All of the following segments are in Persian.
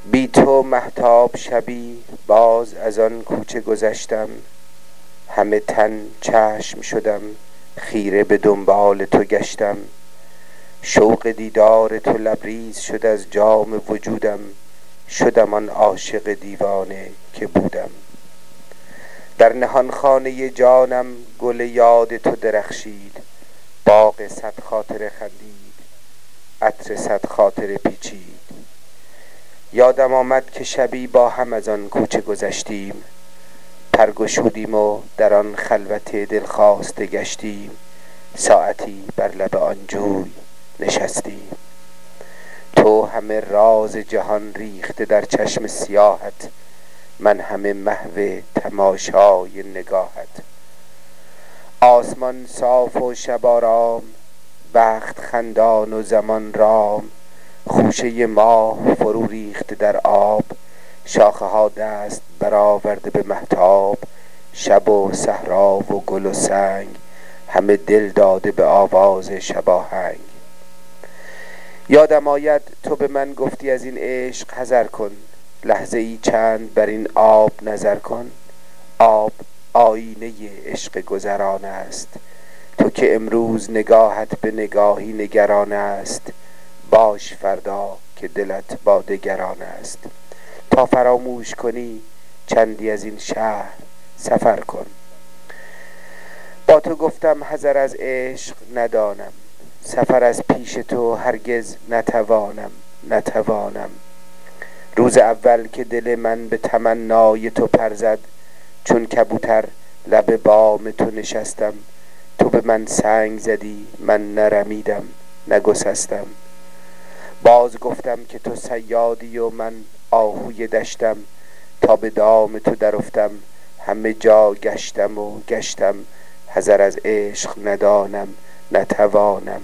بی تو مهتاب شبی باز از آن کوچه گذشتم، همه تن چشم شدم خیره به دنبال تو گشتم. شوق دیدار تو لبریز شد از جام وجودم، شدم آن عاشق دیوانه که بودم. در نهانخانه جانم گل یاد تو درخشید، باغ صد خاطره خندید، عطر صد خاطره پیچید. یادم آمد که شبی با هم از آن کوچه گذشتیم، پر گشودیم و در آن خلوت دلخواسته گشتیم. ساعتی بر لب آن جوی نشستیم، تو همه راز جهان ریخته در چشم سیاهت، من همه محو تماشای نگاهت. آسمان صاف و شب آرام، بخت خندان و زمان رام. خوشه ماه فرو ریخته در آب، شاخه ها دست برآورده به مهتاب. شب و صحرا و گل و سنگ، همه دل داده به آواز شباهنگ. یادم آید تو به من گفتی از این عشق حذر کن، لحظه ای چند بر این آب نظر کن. آب آینه عشق گذران است، تو که امروز نگاهت به نگاهی نگران است. باش فردا که دلت با دگران است، تا فراموش کنی چندی از این شهر سفر کن. با تو گفتم حذر از عشق ندانم، سفر از پیش تو هرگز نتوانم. روز اول که دل من به تمنای تو پر زد، چون کبوتر لب بام تو نشستم. تو به من سنگ زدی من نرمیدم نگسستم. باز گفتم که تو صیادی و من آهوی دشتم، تا به دام تو درافتم همه جا گشتم. حذر از عشق ندانم نتوانم.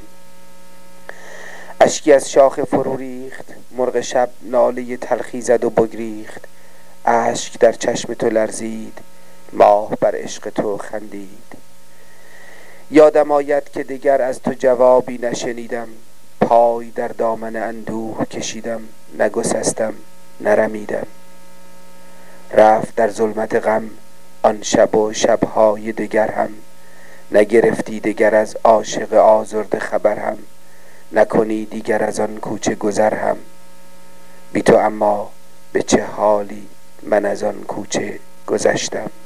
اشکی از شاخه فرو ریخت، مرغ شب ناله تلخی زد و بگریخت. اشک در چشم تو لرزید، ماه بر عشق تو خندید. یادم آید که دگر از تو جوابی نشنیدم، پای در دامن اندوه کشیدم نگسستم نرمیدم. رفت در ظلمت غم آن شب و شبهای دگر هم، نگرفتی دگر از عاشق آزرده خبر هم. نکنی دیگر از آن کوچه گذر هم، بی تو اما به چه حالی من از آن کوچه گذشتم.